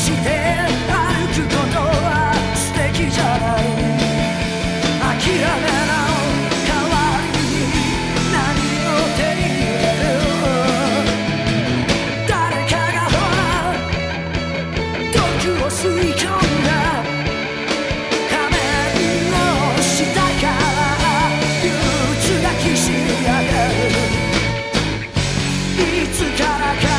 して歩くことは素敵じゃない。諦めな代わりに何を手に入れる。誰かがほら毒を吸い込んだ仮面の下から憂鬱がきしみ上げる。いつからか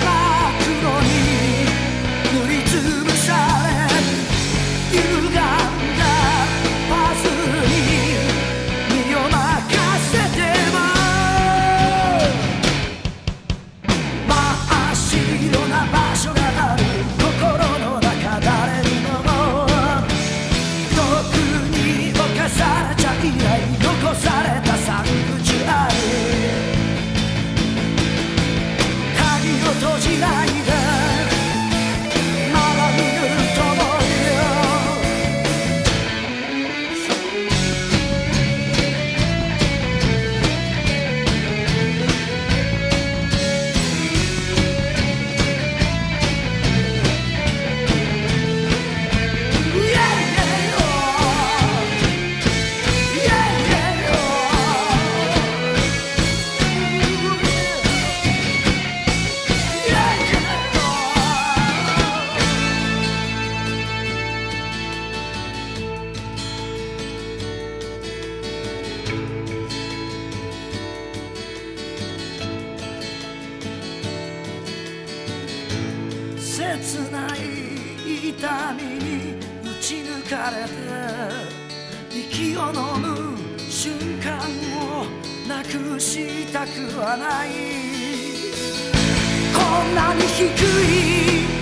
残されたサンクチュアリ、鍵を閉じないでまだ見ぬと思うよ。切ない痛みに打ち抜かれて息を飲む瞬間をなくしたくはない。こんなに低い